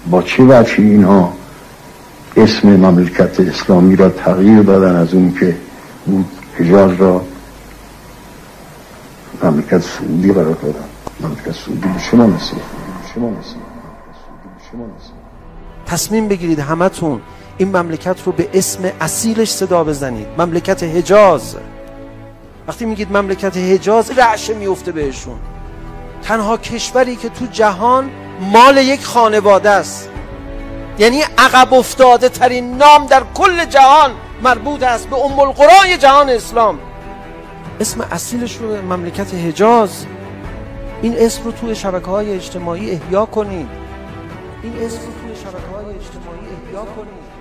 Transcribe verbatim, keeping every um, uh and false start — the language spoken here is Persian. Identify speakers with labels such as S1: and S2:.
S1: با چه وجهی اینها اسم مملکت اسلامی را تغییر دادن از اون که بود حجاز را مملکت سعودی قرار دادن. مملکت سعودی به شما نصیب، به شما نصیب، به شما نصیب.
S2: تصمیم بگیرید همتون این مملکت رو به اسم اصیلش صدا بزنید، مملکت حجاز. وقتی میگید مملکت حجاز رعشه میفته بهشون. تنها کشوری که تو جهان مال یک خانواده است، یعنی عقب افتاده ترین نام در کل جهان مربوط است به ام القرای جهان اسلام. اسم اصیلش رو مملکت حجاز. این اسم رو توی شبکه‌های اجتماعی احیا کنید. این اسم رو توی شبکه‌های اجتماعی احیا کنید.